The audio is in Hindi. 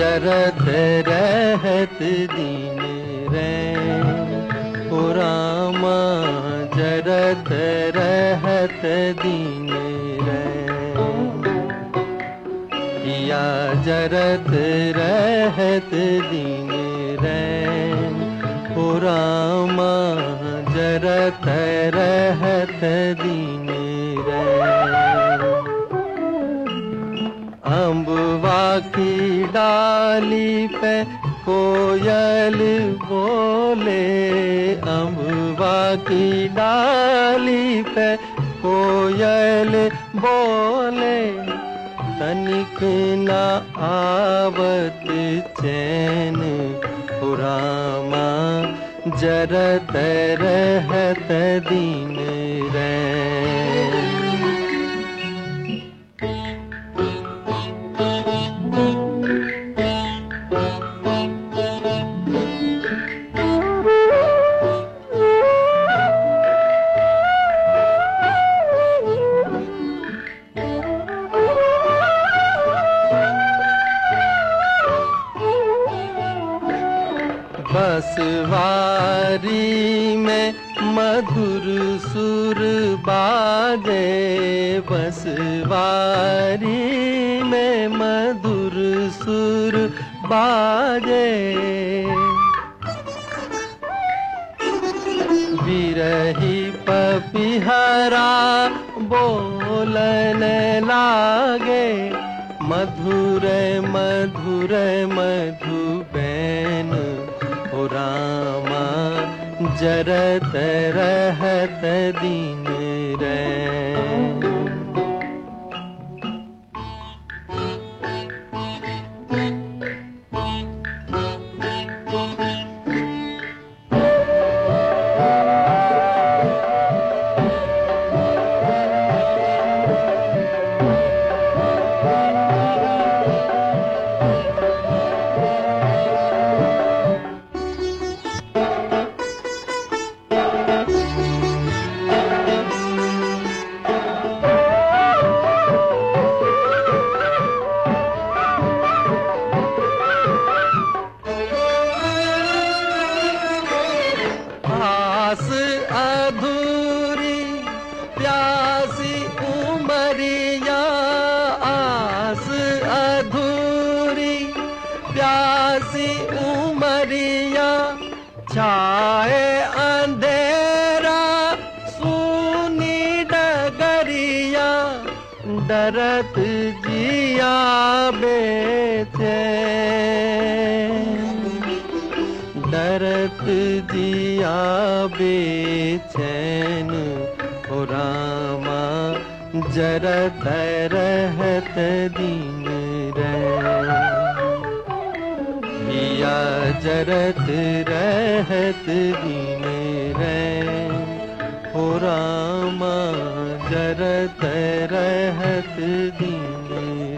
जरत रहत दीन रैन, ओ रामा जरत रहत दीन रैन। या जरत रहत दीन रैन, ओ रामा जरत रहत दीन रैन। अम्बवा की डाली पे कोयल बोले, अम्बवा की डाली पे कोयल बोले, तनिक न आवत चैन, ओ रामा जरत रहत दीन रैन। बसवारी में मधुर सुर बाजे, बसवारी में मधुर सुर बाजे, बिरही पपिहरा बोलन लागे, मधुर मधुर मधुबैन, ओ रामा जरत रहत दीन रैन। आस अधूरी प्यासी उमरिया, आस अधूरी प्यासी उमरिया, छाए अंधेरा सूनी डगरिया, डरत जिया बेचैन, डरत जिया बेचैन, ओ रामा जरत रहत दीन रैन। या जरत रहत दीन रैन, ओ रामा जरत रहत दीन